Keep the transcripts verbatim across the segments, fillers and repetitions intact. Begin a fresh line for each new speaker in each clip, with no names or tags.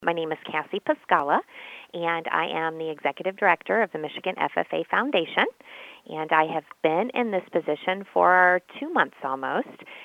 My name is Cassie Pascala, and I am the Executive Director of the Michigan F F A Foundation, and I have been in this position for two months almost,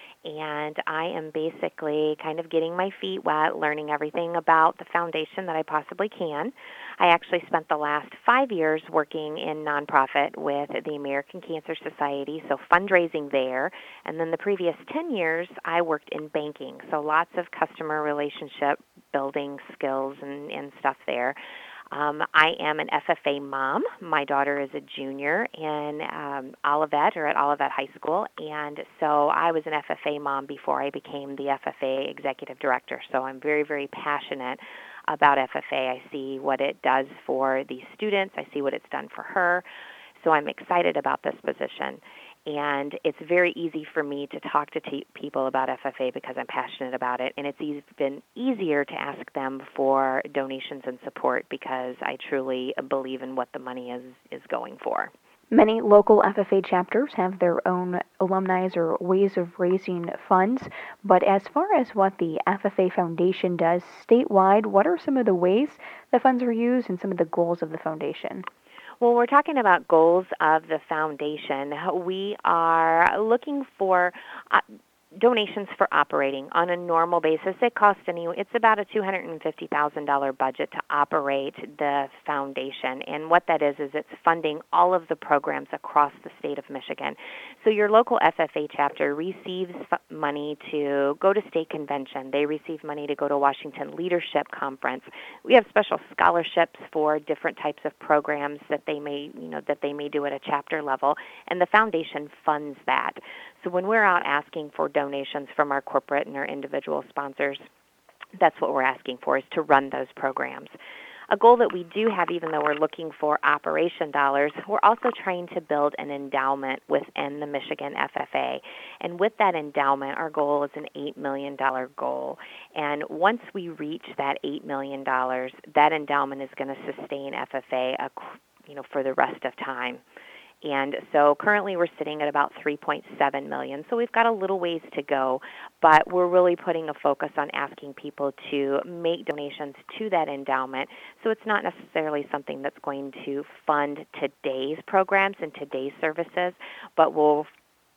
and I am basically kind of getting my feet wet, learning everything about the foundation that I possibly can. I actually spent the last five years working in nonprofit with the American Cancer Society, so fundraising there, and then the previous ten years I worked in banking, so lots of customer relationship building skills and, and stuff there. Um, I am an F F A mom. My daughter is a junior in um, Olivet or at Olivet High School, and so I was an F F A mom before I became the F F A Executive Director. So I'm very, very passionate about F F A. I see what it does for these students. I see what it's done for her. So I'm excited about this position. And it's very easy for me to talk to t- people about F F A because I'm passionate about it. And it's even easier to ask them for donations and support because I truly believe in what the money is, is going for.
Many local F F A chapters have their own alumni or ways of raising funds, but as far as what the F F A Foundation does statewide, what are some of the ways the funds are used and some of the goals of the foundation?
Well, we're talking about goals of the foundation. We are looking for uh, donations for operating on a normal basis. It costs any, it's about a two hundred fifty thousand dollars budget to operate the foundation. And what that is, is it's funding all of the programs across the state of Michigan. So your local F F A chapter receives money to go to state convention. They receive money to go to Washington Leadership Conference. We have special scholarships for different types of programs that they may, you know, that they may do at a chapter level, and the foundation funds that. So when we're out asking for donations from our corporate and our individual sponsors, that's what we're asking for, is to run those programs. A goal that we do have, even though we're looking for operation dollars, we're also trying to build an endowment within the Michigan F F A. And with that endowment, our goal is an eight million dollars goal. And once we reach that eight million dollars, that endowment is going to sustain F F A, you know, for the rest of time. And so currently we're sitting at about three point seven million dollars. So we've got a little ways to go, but we're really putting a focus on asking people to make donations to that endowment. So it's not necessarily something that's going to fund today's programs and today's services, but will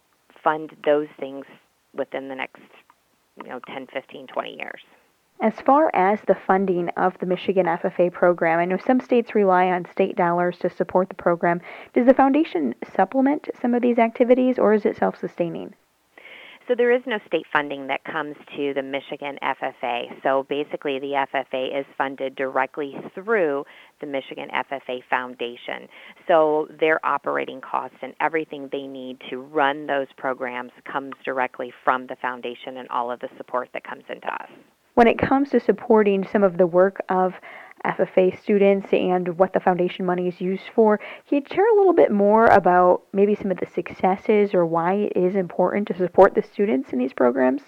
fund those things within the next, you know, ten, fifteen, twenty years.
As far as the funding of the Michigan F F A program, I know some states rely on state dollars to support the program. Does the foundation supplement some of these activities, or is it self-sustaining?
So there is no state funding that comes to the Michigan F F A. So basically the F F A is funded directly through the Michigan F F A Foundation. So their operating costs and everything they need to run those programs comes directly from the foundation and all of the support that comes into us.
When it comes to supporting some of the work of F F A students and what the foundation money is used for, can you share a little bit more about maybe some of the successes or why it is important to support the students in these programs?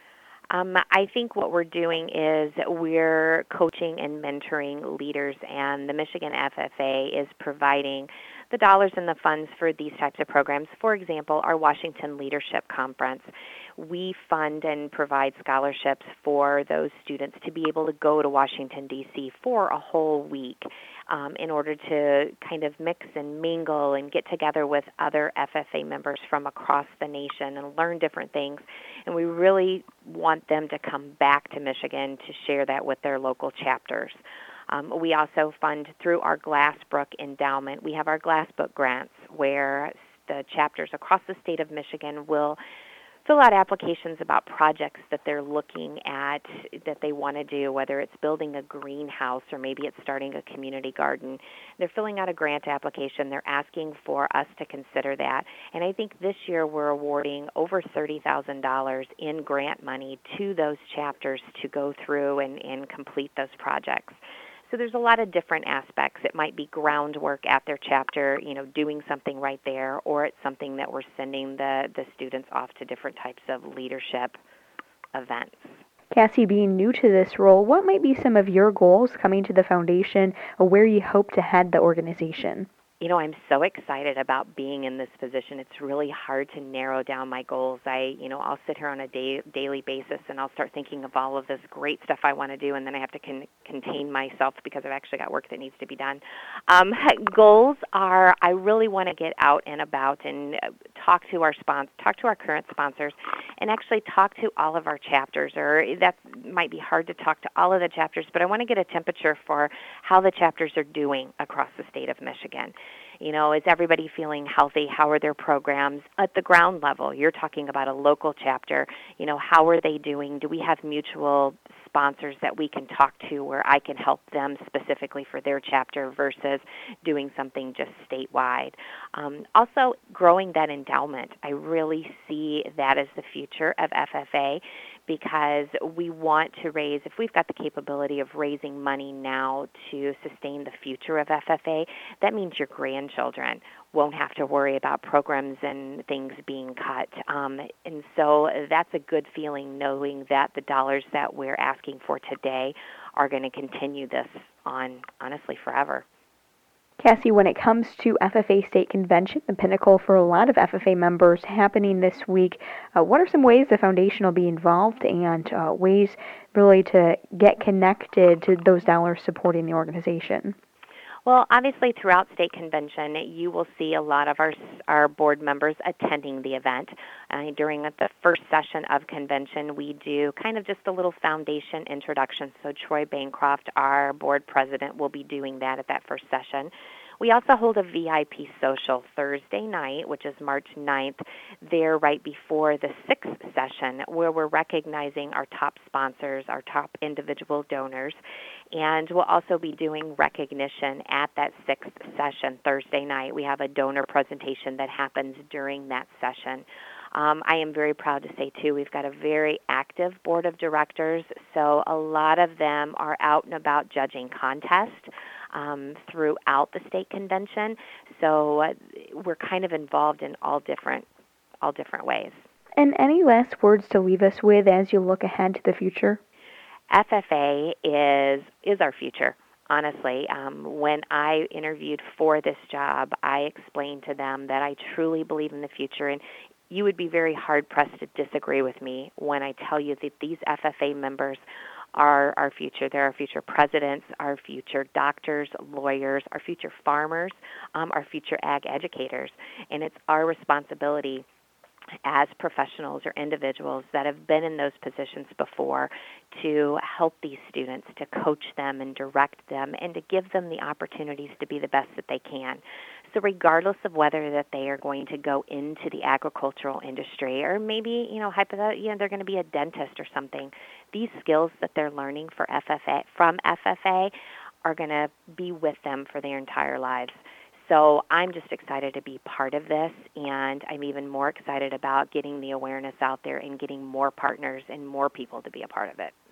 Um, I think what we're doing is we're coaching and mentoring leaders, and the Michigan F F A is providing the dollars and the funds for these types of programs. For example, our Washington Leadership Conference. We fund and provide scholarships for those students to be able to go to Washington, D C for a whole week um, in order to kind of mix and mingle and get together with other F F A members from across the nation and learn different things. And we really want them to come back to Michigan to share that with their local chapters. Um, we also fund through our Glassbrook endowment. We have our Glassbrook grants where the chapters across the state of Michigan will fill out applications about projects that they're looking at that they want to do, whether it's building a greenhouse or maybe it's starting a community garden. They're filling out a grant application. They're asking for us to consider that. And I think this year we're awarding over thirty thousand dollars in grant money to those chapters to go through and, and complete those projects. So there's a lot of different aspects. It might be groundwork at their chapter, you know, doing something right there, or it's something that we're sending the, the students off to different types of leadership events.
Cassie, being new to this role, what might be some of your goals coming to the foundation, or where you hope to head the organization?
You know, I'm so excited about being in this position. It's really hard to narrow down my goals. I, you know, I'll sit here on a day, daily basis and I'll start thinking of all of this great stuff I want to do, and then I have to con- contain myself because I've actually got work that needs to be done. Um, goals are, I really want to get out and about and uh, talk to our sponsors, talk to our current sponsors, and actually talk to all of our chapters. Or that might be hard to talk to all of the chapters, but I want to get a temperature for how the chapters are doing across the state of Michigan. You know, is everybody feeling healthy? How are their programs at the ground level? You're talking about a local chapter. You know, how are they doing? Do we have mutual sponsors that we can talk to where I can help them specifically for their chapter versus doing something just statewide? Um, also, growing that endowment. I really see that as the future of F F A, because we want to raise, if we've got the capability of raising money now to sustain the future of F F A, that means your grandchildren won't have to worry about programs and things being cut. Um, and so that's a good feeling, knowing that the dollars that we're asking for today are going to continue this on, honestly, forever.
Cassie, when it comes to F F A State Convention, the pinnacle for a lot of F F A members happening this week, uh, what are some ways the foundation will be involved and uh, ways really to get connected to those dollars supporting the organization?
Well, obviously, throughout state convention, you will see a lot of our our board members attending the event. Uh, during the first session of convention, we do kind of just a little foundation introduction. So Troy Bancroft, our board president, will be doing that at that first session. We also hold a V I P social Thursday night, which is March ninth, there right before the sixth session, where we're recognizing our top sponsors, our top individual donors. And we'll also be doing recognition at that sixth session Thursday night. We have a donor presentation that happens during that session. Um, I am very proud to say, too, we've got a very active board of directors, so a lot of them are out and about judging contests um, throughout the state convention. So uh, we're kind of involved in all different, all different ways.
And any last words to leave us with as you look ahead to the future?
F F A is is our future. Honestly, um, when I interviewed for this job, I explained to them that I truly believe in the future, and you would be very hard-pressed to disagree with me when I tell you that these F F A members are our future. They're our future presidents, our future doctors, lawyers, our future farmers, um, our future ag educators, and it's our responsibility as professionals or individuals that have been in those positions before to help these students, to coach them and direct them, and to give them the opportunities to be the best that they can. So regardless of whether that they are going to go into the agricultural industry or maybe, you know, hypothetically, you know, they're going to be a dentist or something, these skills that they're learning for F F A, from F F A are going to be with them for their entire lives. So I'm just excited to be part of this, and I'm even more excited about getting the awareness out there and getting more partners and more people to be a part of it.